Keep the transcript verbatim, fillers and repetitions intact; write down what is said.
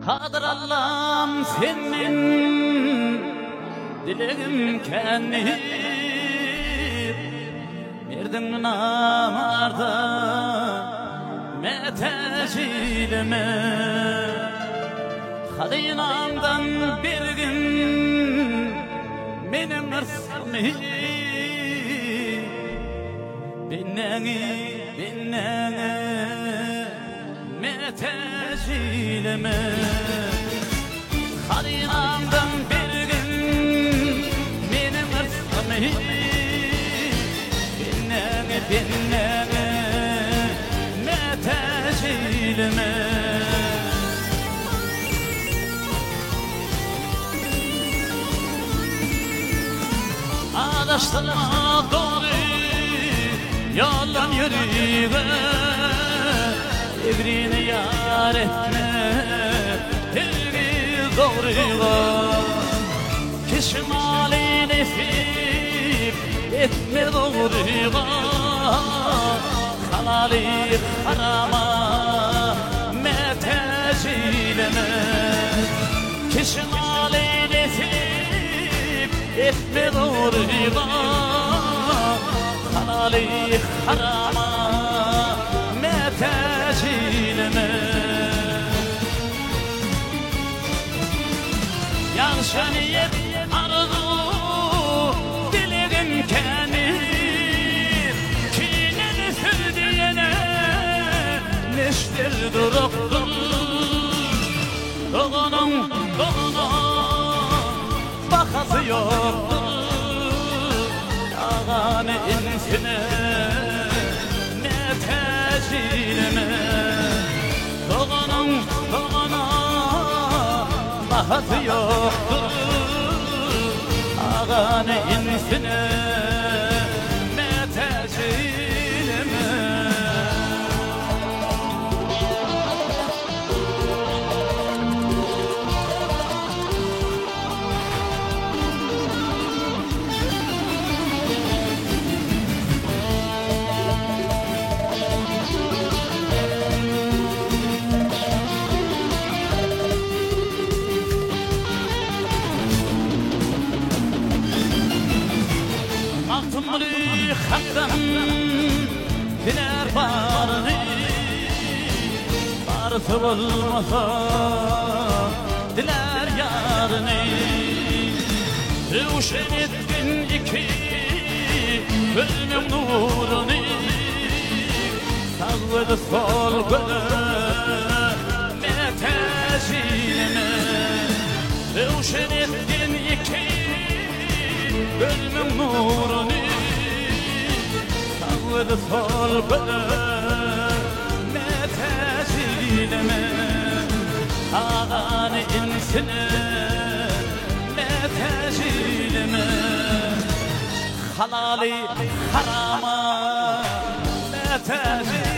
Kadir Allah'ım senin dileğim kendi Verdin namarda metecilime Hadinamdan bir gün benim ırsımı Binneni, binneni metecilime Hadinamdan bir gün benim ırsımı Binneni, binneni metecilime Adaştırma doğru yoldan yürüye Evrini yar etme Evri doğruya Kişmali nefip etme doğruya Halali harama metecileme Kişmali nefip etme doğruya Halali harama metecileme Yanlış niyet arzu dilerim kenir Kinin sürdüğüne neşter duruktun Doğunun doğuna bakası yoktur Ağanı insine metecileme Doğanın doğana bakası yoktur Ağanı insine metecileme Altımlı haktan diler barını Barısı olmasa diler yarını Ruşen ettin iki gözümün nurunu Sağ ve sol göle metecileme Ruşen ettin iki gözümün nurunu Sağ ve sol göle metecileme Ağanı insine metecileme Halali harama metecileme